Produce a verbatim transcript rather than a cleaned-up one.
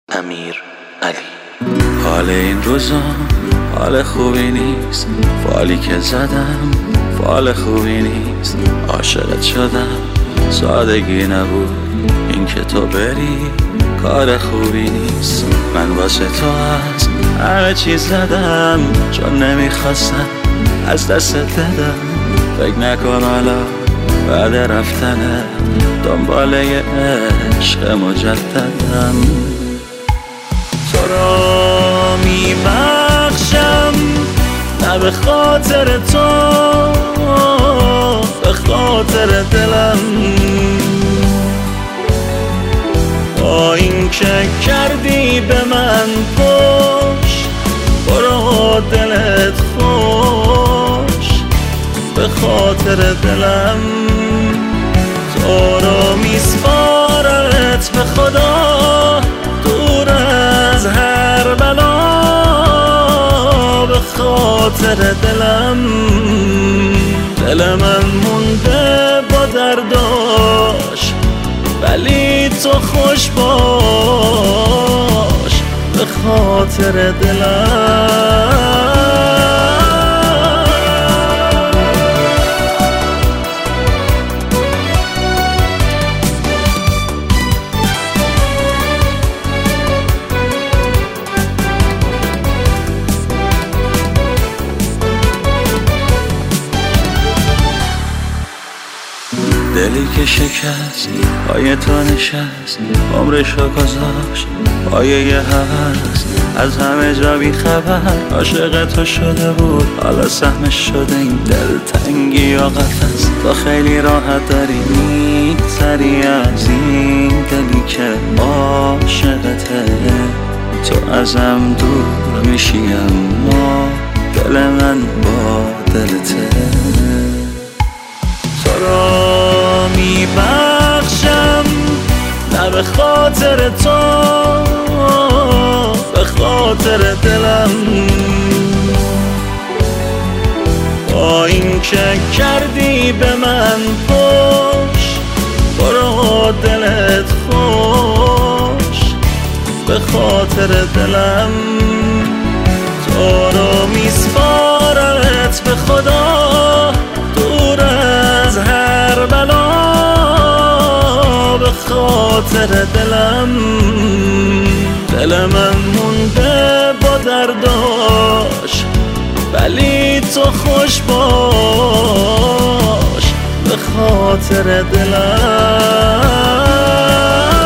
امیر علی. حال این روزا حال خوبی نیست، فالی که زدم فال خوبی نیست. عاشقت شدم سادگی نبود، این که تو بری کار خوبی نیست. من واسه تو از همه چیز زدم، چون نمیخواستم از دست دادم. فکر نکن حالا بعد رفتنه دنباله عشق مجددم. تو را میبخشم نه به خاطر تو، به خاطر دلم. با این که کردی به من پشت، برو دلت خوش به خاطر دلم. تو رو میسپارمت به خدا، دور از هر بلا به خاطر دلم. دل من مونده با درداش، ولی تو خوش باش به خاطر دلم. دلی که شکست پای تو نشست، عمرشو گذاشت پای یه هوس. از همه جا بی خبر عاشق تو شده بود، حالا سهمش شده این دلتنگی و قفس. تو خیلی راحت داری میگذری از این دلی که عاشقته. تو ازم دور میشی اما دل من با دلته. تو را میبخشم نه به خاطر تو، به خاطر دلم. با این که کردی به من پشت، برو دلت خوش به خاطر دلم. تو رو میسپارمت به خدا، دور از هر بلا به خاطر دلم. دل من مونده با درداش، ولی تو خوش باش به خاطر دلم.